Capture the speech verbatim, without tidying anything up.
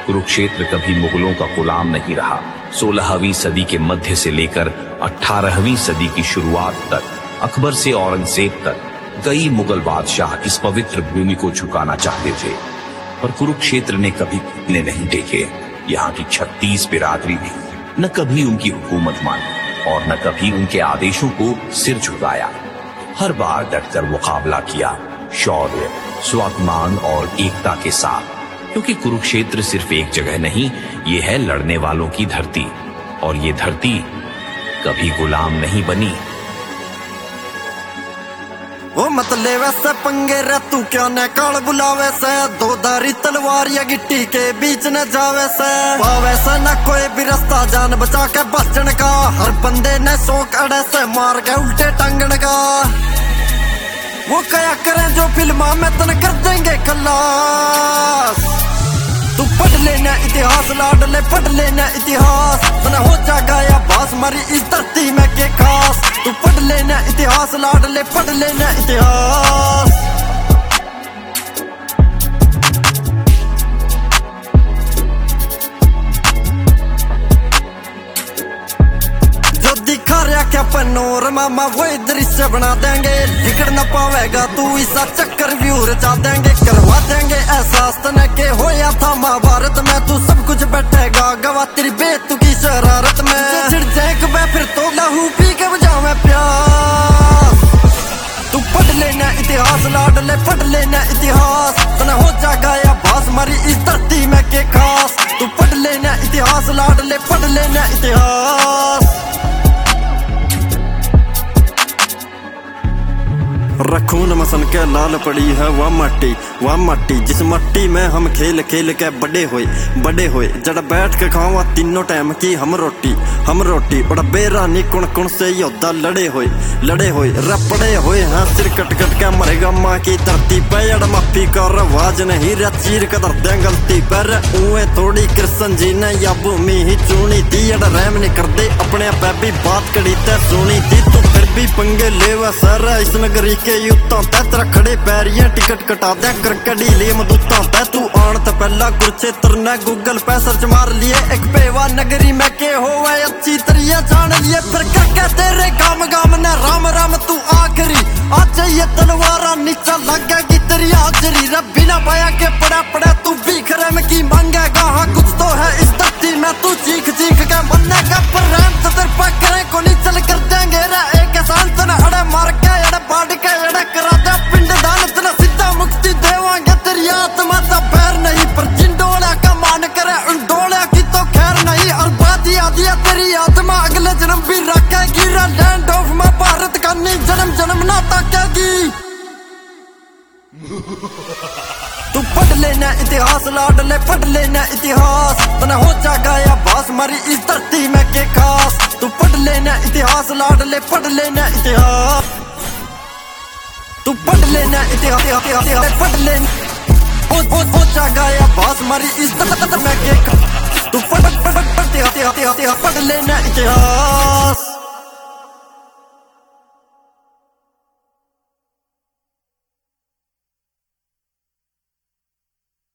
कुरुक्षेत्र कभी मुगलों का गुलाम नहीं रहा। सोलहवीं सदी के मध्य से लेकर अठारहवीं सदी की शुरुआत तक, अकबर से औरंगजेब तक कई मुगल बादशाह इस पवित्र भूमि को झुकाना चाहते थे, पर कुरुक्षेत्र ने कभी घुटने नहीं टेके। यहाँ की छत्तीस बिरादरी ने न कभी उनकी हुकूमत मानी और न कभी उनके आदेशों को सिर झुकाया। हर बार डटकर मुकाबला किया, शौर्य, स्वाभिमान और एकता के साथ, क्योंकि कुरुक्षेत्र सिर्फ एक जगह नहीं, ये है लड़ने वालों की धरती, और ये धरती कभी गुलाम नहीं बनी। ओ मत ले वैसे पंगे रे तू क्या न काल बुलावे से, दो धारी तलवार या गिट्टी के बीच न जावे से। पावे से न कोई भी रास्ता जान बचा के बचने का, हर बंदे ने शौक अड़े से मार के उल्टे टांगने का। वो क्या करें जो फिल्मा में तन कर देंगे खल्लास। तू पढ़ लेना इतिहास लाडले, पढ़ लेना इतिहास, तना हो जाएगा या बास मारी इस धरती में के खास। तू पढ़ लेना इतिहास लाडले, पढ़ लेना इतिहास। जो दिखा रहा क्या पनोरमा वही दृश्य बना देंगे। बिगड़ न पावेगा तू ऐसा चक्कर व्यू रचा देंगे। करवा देंगे एहसास तने के होया था महाभारत में। तू सब कुछ बैठेगा गवा तेरी बेतु की शरारत में। चिड़ जाएगा फिर तो लहू पी के बजावे प्यास। तू पढ़ लेना इतिहास लाडले, पढ़ लेना इतिहास, तना हो जाएगा या भास मारी इस धरती में के खास। तू पढ़ लेना इतिहास लाडले, पढ़ लेना इतिहास। रखून मसन के लाल पड़ी है वह माटी, वह माटी जिस मट्टी में हम खेल खेल के बड़े हुए बड़े हुए। जड़ बैठ के खावा तीनों टाइम की हम रोटी, हम रोटी। और बेरानी कुण कुण से योद्धा लड़े हुए लड़े हुए रपड़े हुए हैं सिर कट कट के मरेगा माँ की धरती पे। अड़ माफी का रवाज नहीं रे चीर कर दे गलती पर। उए थोड़ी कृष्ण जी ने या भूमि ही चुनी थी। अड़ रहम नहीं कर दे अपने पे भी बात कड़ी ते सुनी थी। तू फिर भी पंगे लेवा सर इस नगरी के युद्धां ते। तेरा खड़े पैरियां टिकट कटा दे कर कड़ी ले मदूतां ते। तू आन ते पहला कुरुक्षेत्र ने गूगल पे सर्च मार लिए। एक पेवा नगरी में के होवे अच्छी तरिया जान लिए। फिर करके तेरे काम गाम ने राम राम तू आखिरी। आज ये तलवारा नीचा लगेगी तेरी हाजरी। रे बिना पाया के पड़ा पड़ा तू बिखरे में की मांगेगा। हाँ कुछ तो है इस धरती में तू चीख चीख के मरनेगा। पर रहम से तेरे पे करे को नहीं चल कर देंगे रे एक एहसान तने अड़े मार के अड़े बाढ़ के अड़े करा दे पिंड दान। तना सीधा मुक्ति देवांगे तेरी आत्मा सा पैर नहीं। पर जिन डोलिया का मान करे उन डोलिया की तो खैर नहीं। और बात याद है तेरी आत्मा अगले जन्म भी रखेगी रे लैंड ऑफ मां भारत का नहीं जन्म जन्म ना ताकेगी। तू पढ़ लेना इतिहास लाडले, पढ़ लेना इतिहास, तना हो जाएगा या बास मारी इस धरती में के खास। तू पढ़ लेना इतिहास लाडले, पढ़ लेना इतिहास। तू पढ़ लेना इतिहास पढ़ लेना हो हो हो जाएगा या बास मारी इस धरती में के खास। तू पढ़ पढ़ पढ़ पढ़ पढ़ लेना इतिहास।